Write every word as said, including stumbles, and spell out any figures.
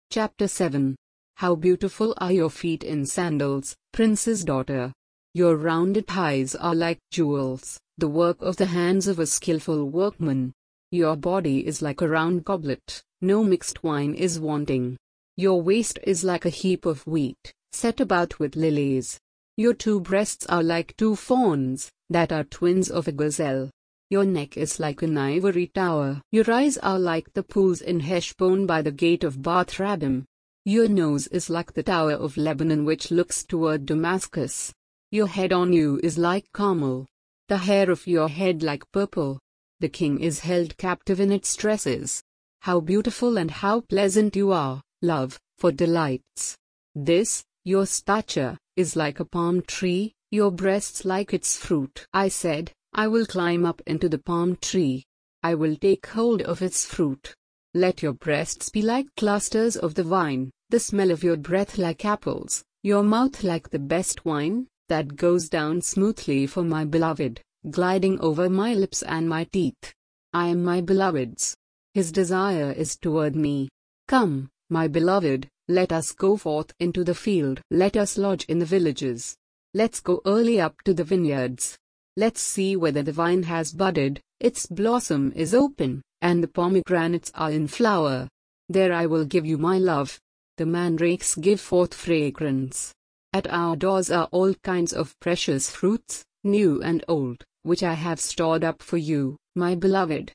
Chapter seven. How beautiful are your feet in sandals, prince's daughter. Your rounded thighs are like jewels, the work of the hands of a skillful workman. Your body is like a round goblet, no mixed wine is wanting. Your waist is like a heap of wheat, set about with lilies. Your two breasts are like two fawns, that are twins of a gazelle. Your neck is like an ivory tower. Your eyes are like the pools in Heshbon by the gate of Bath Rabbim. Your nose is like the tower of Lebanon which looks toward Damascus. Your head on you is like Carmel. The hair of your head like purple. The king is held captive in its tresses. How beautiful and how pleasant you are, love, for delights. This, your stature, is like a palm tree, your breasts like its fruit. I said, I will climb up into the palm tree. I will take hold of its fruit. Let your breasts be like clusters of the vine, the smell of your breath like apples, your mouth like the best wine, that goes down smoothly for my beloved, gliding over my lips and my teeth. I am my beloved's. His desire is toward me. Come, my beloved, let us go forth into the field. Let us lodge in the villages. Let's go early up to the vineyards. Let's see whether the vine has budded, its blossom is open, and the pomegranates are in flower. There I will give you my love. The mandrakes give forth fragrance. At our doors are all kinds of precious fruits, new and old, which I have stored up for you, my beloved.